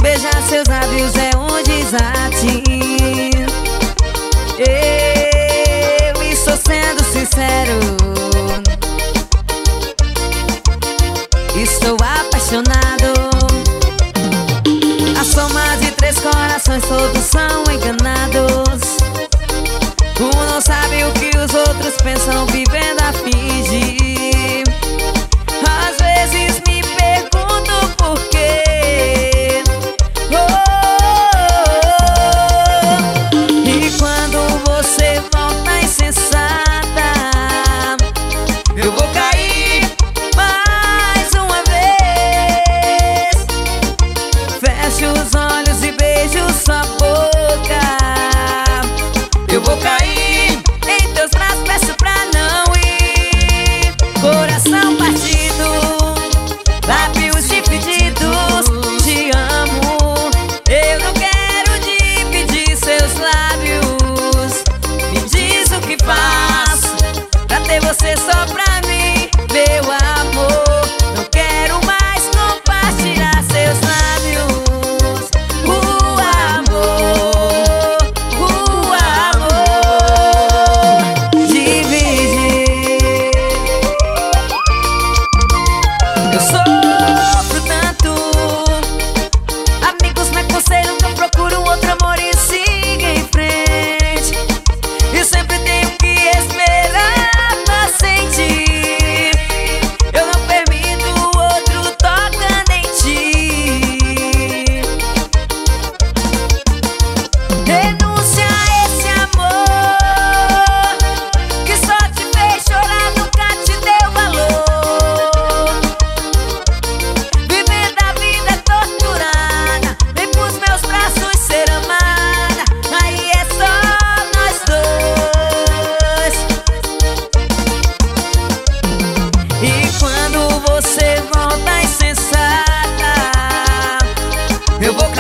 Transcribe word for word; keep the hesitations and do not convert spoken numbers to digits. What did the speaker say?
Beijar seus lábios é um desatino. Eu estou sendo sincero, estou apaixonado. A soma de três corações, todos são enganados. Um não sabe o que os outros pensam, vivendo a fingir. Às vezes me pergunto por quê. Oh, oh, oh. E quando você volta insensata, eu vou cair mais uma vez. Fecho os olhos e beijo sua boca. Eu vou cair em teus braços, peço pra não ir. Coração partido, lábios divididos. Te amo, eu não quero dividir seus lábios. Me diz o que faço pra ter você só pra mim, meu amor. Não quero mais compartilhar seus lábios. O amor, o amor divide. Eu sofro tanto, amigos me aconselham que eu procuro um outro amor e siga em frente. E sempre tenho que esperar pra sentir. Eu não permito o outro tocando em ti. Renúncia a esse amor que só te fez chorar, nunca te deu valor. Viver da vida é torturada, vem pros meus braços ser amada. Aí é só nós dois. E quando você volta insensata, eu vou